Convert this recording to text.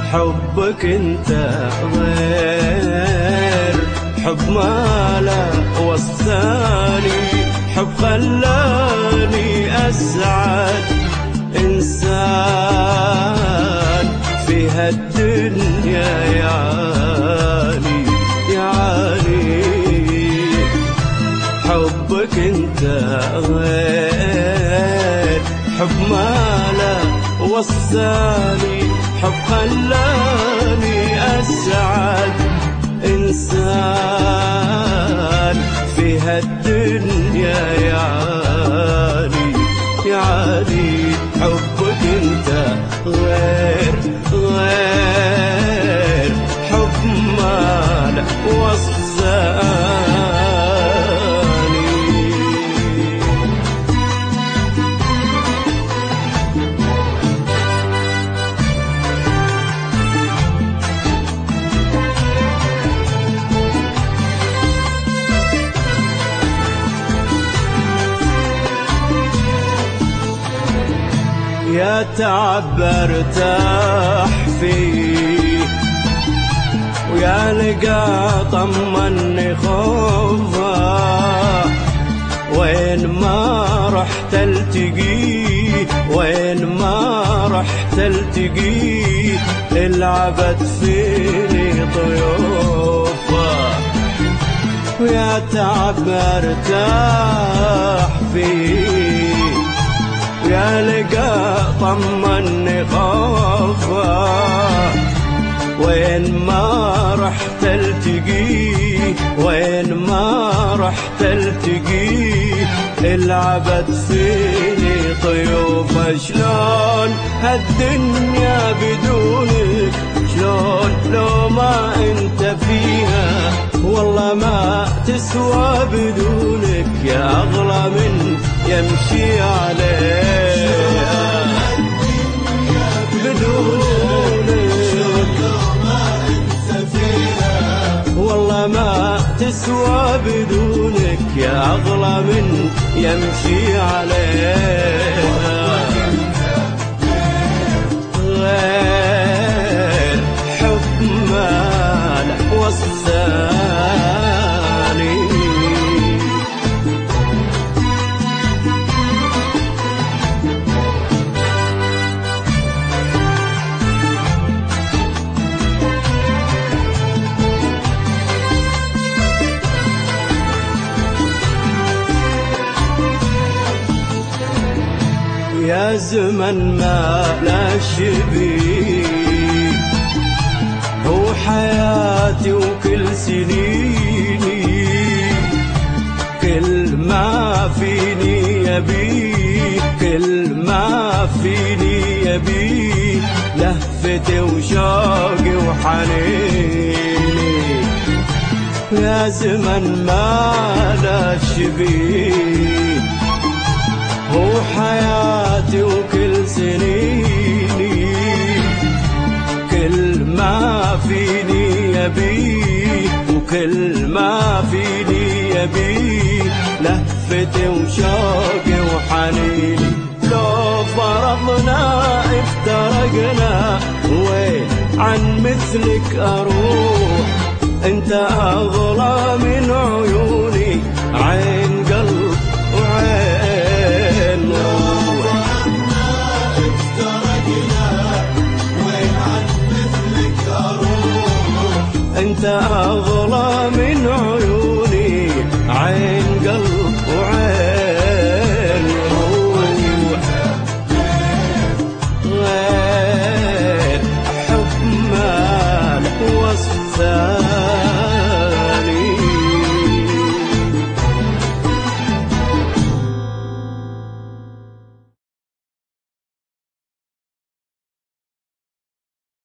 حبك انت غير حب ما لا وصاني، حب خلاني أسعد إنسان في هالدنيا يعاني يعاني. حبك انت غير حب ما لا وصاني، حب خلاني أسعد إنسان في هالدنيا يعاني يعاني. حبك انت غير حب ما لا وصاني. يا تعب ارتاح فيه، ويا لقى طمني خوفه، وين ما رحت التقيه، وين ما رحت التقيه، العبت فيني طيوفه. ويا تعب ارتاح فيه، يا لقى طمني خوفه، وين ما رحت التقيه، وين ما رحت التقيه، العبت فيني طيوفه. شلون هالدنيا بدونك، شلون لو ما انت فيها، والله ما تسوى بدونك، يا أغلى من يمشي عليها. بدونك والله ما تسوى بدونك، يا أغلى من يمشي عليها. غير حب ما لا وصاني. يا زمن ما لا شبيه، هو حياتي وكل سنيني، كل ما فيني يبيه، كل ما فيني يبيه، لهفتي وشوقي وحنيني. يا زمن ما لا شبيه، هو حياتي وكل سنيني، كل ما فيني يبيه، وكل ما فيني يبيه، لهفتي وشوقي وحنيني. لو فرضنا افترقنا، وين عن مثلك أروح، انت أغلى من عيوني، عين قلب وعين روح. انت أغلى من